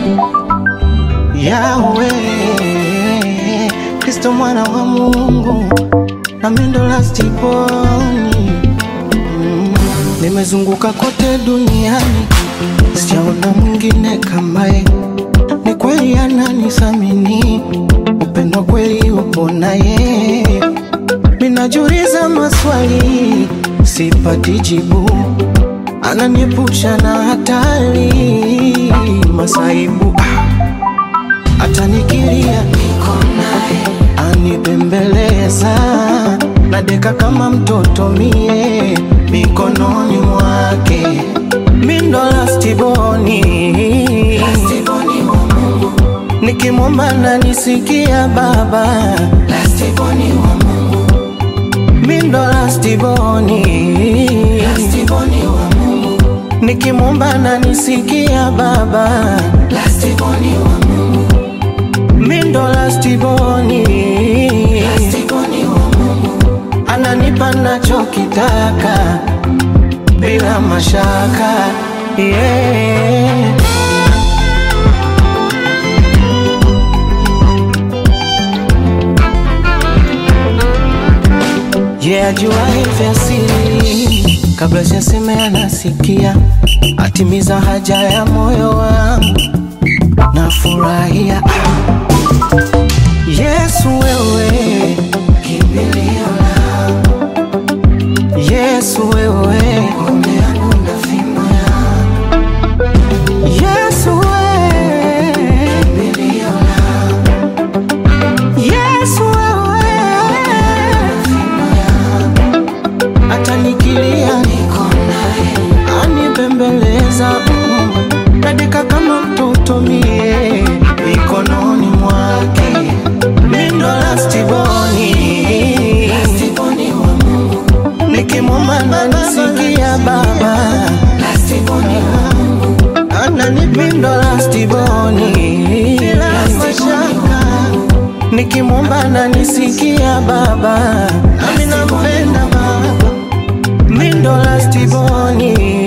Yahweh, Kristo mwana wa Mungu, na mendo last born. Nimezunguka kote duniani, sijaona mwingine kama yeye. Ni kweli ananisamini, upendo kweli upo naye. Minajiuliza maswali, sipati jibu. Ananiepusha na hatari, masaibu. Atanikiria niko naye, anibembeleza. Nadeka kama mtoto mie, mikononi mwake. Mindo last born wa Mungu, nikimwomba ananisikia Baba. Last born wa Mungu, mindo last born wa Mungu, nikimwomba ananisikia Baba. Last born wa Mungu, mindo last born wa Mungu, ananipa nachokitaka bila mashaka, yeah. Yeah, ajua vya siri, kabla sijasema anasikia. Atimiza haja ya moyo wangu, nafurahia. Yesu wewe, kimbilio langu. Yesu wewe, ngome yangu na fimbo yangu. Yesu wewe, kimbilio langu. Yesu wewe, fimbo yangu. Atanikilia niko naye, anibembeleza. Nadeka kama mtoto mie, mikononi mwake. Mindo last born wa Mungu, nikimwomba ananisikia Baba. Last born wa Mungu, ananipindo last born bila mashaka. Nikimwomba ananisikia Baba, nami nampenda Baba. Mindo last born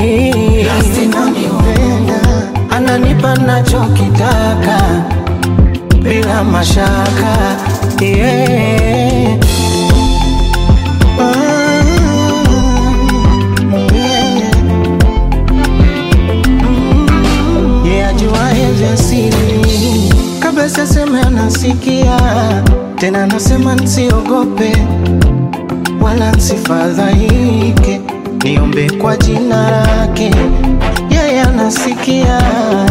nampenda, ananipa nachokitaka bila mashaka, yeah. Yeah, ajua vya siri, kabla sijasema anasikia. Tena nasema nsiogope, wala nsifadhaike. Niombe kwa jina lake, yeye anasikia.